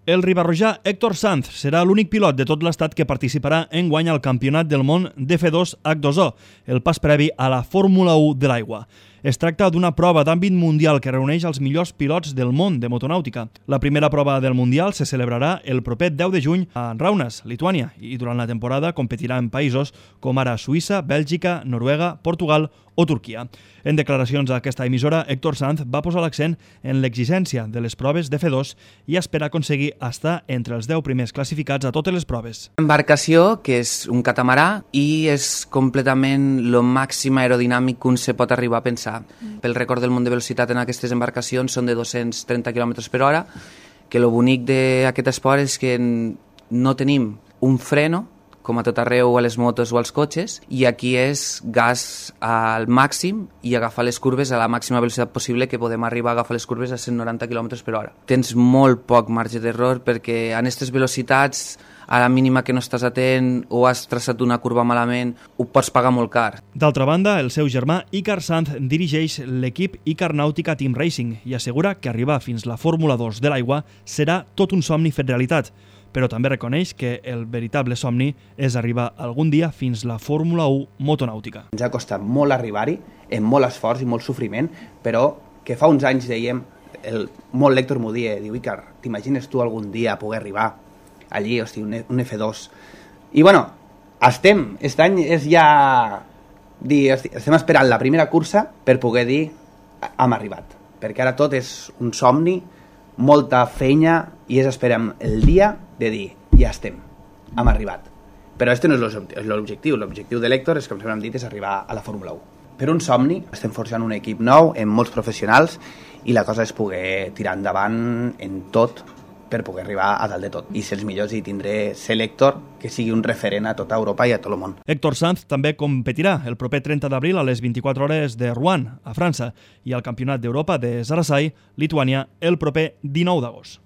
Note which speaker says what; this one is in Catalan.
Speaker 1: El ribarrojà Héctor Sanz serà l'únic pilot de tot l'estat que participarà enguany al Campionat del Món d'F2 H2O, el pas previ a la Fórmula 1 de l'aigua. Es tracta d'una prova d'àmbit mundial que reuneix els millors pilots del món de motonàutica. La primera prova del Mundial se celebrarà el proper 10 de juny a Raunes, Lituània, i durant la temporada competirà en països com ara Suïssa, Bèlgica, Noruega, Portugal o Turquia. En declaracions a aquesta emissora, Héctor Sanz va posar l'accent en l'exigència de les proves d'F2 i espera aconseguir estar entre els 10 primers classificats a totes les proves.
Speaker 2: Embarcació que és un catamarà i és completament lo màxim aerodinàmic que un se pot arribar a pensar. Pel rècord del món de velocitat en aquestes embarcacions són de 230 km/h, que lo bonic d'aquest esport és que no tenim un freno com a tot arreu a les motos o als cotxes, i aquí és gas al màxim i agafar les curves a la màxima velocitat possible, que podem arribar a agafar les curves a 190 km/h. Tens molt poc marge d'error perquè en aquestes velocitats, a la mínima que no estàs atent o has traçat una curva malament, ho pots pagar molt car.
Speaker 1: D'altra banda, el seu germà Ícar Sanz dirigeix l'equip Ícar Nàutica Team Racing i assegura que arribar fins la Fórmula 2 de l'aigua serà tot un somni fet realitat, però també reconeix que el veritable somni és arribar algun dia fins la Fórmula 1 motonàutica.
Speaker 3: Ens ha costat molt arribar-hi, amb molt esforç i molt sofriment, però que fa uns anys dèiem, molt l'Héctor m'ho dia, diu, Ícar, t'imagines tu algun dia poder arribar allí, hosti, un F2? I bueno, estem, aquest any és ja dir, hosti, estem esperant la primera cursa per poder dir hem arribat, perquè ara tot és un somni, molta feina, i esperem el dia de dir, ja estem, hem arribat. Però aquest no és l'objectiu. L'objectiu de l'Héctor, és com sempre hem dit, és arribar a la Fórmula 1. Per un somni, estem forjant un equip nou, amb molts professionals, i la cosa és poder tirar endavant en tot per poder arribar a dalt de tot. I ser els millors, i tindré ser l'Héctor, que sigui un referent a tota Europa i a tot el món.
Speaker 1: Héctor Sanz també competirà el proper 30 d'abril a les 24 hores de Rouen, a França, i al Campionat d'Europa de Zarazai, Lituània, el proper 19 d'agost.